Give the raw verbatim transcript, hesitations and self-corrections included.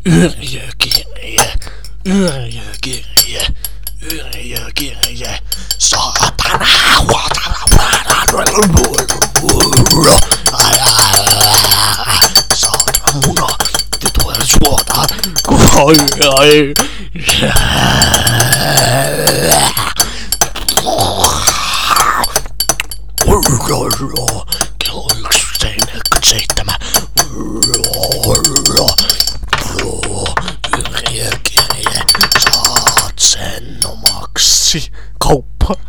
Yrjökirje, yrjökirje, yrjökirje, saatana, saatana muna, te tulee suota, ai ai, kello yksi neljäkymmentäseitsemän. Yrjökirje, saat sen omaksi. Kauppa.